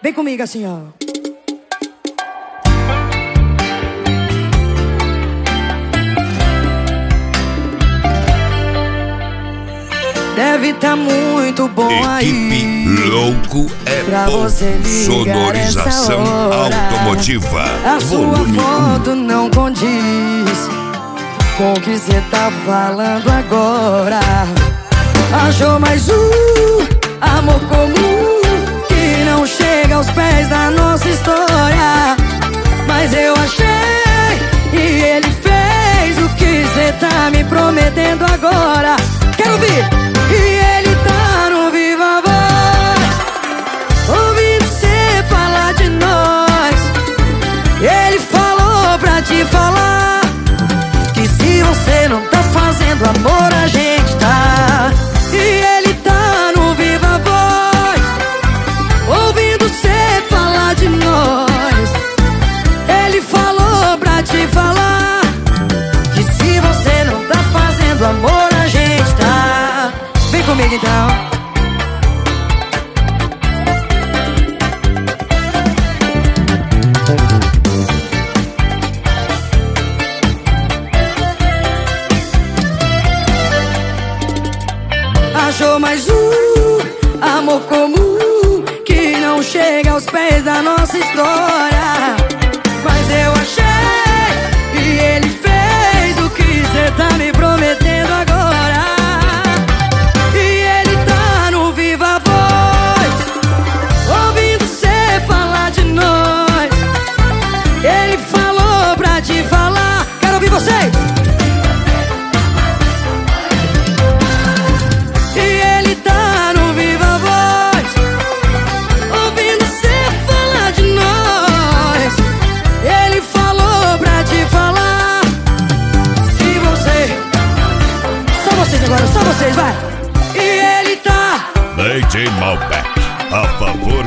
Vem comigo assim, ó. Deve tá muito bom aí. Equipe Louco é pra Pouco. você ligar Sonorização essa hora. automotiva. A sua foto não condiz com o que cê tá falando agora. Achou mais amor comum que não chega aos pés da nossa história. Mas eu achei e ele fez o que cê tá me prometendo agora. Quero ouvir! E ele tá no Viva Voz, ouvindo cê falar de nós. Ele falou pra te falar que se você não tá fazendo amor, a gente tá. E ele tá no Viva Voz, ouvindo cê falar de nós. Ele falou pra te falar que se você não tá fazendo amor, a gente tá. Vem comigo então. Achou mais amor comum que não chega aos pés da nossa história. Mas eu achei e ele fez o que cê tá me prometendo agora. E ele tá no Viva Voz, ouvindo cê falar de nós. Ele falou pra te falar. Quero ouvir vocês! Agora só vocês, vai! E ele tá DJ Malbec, a favor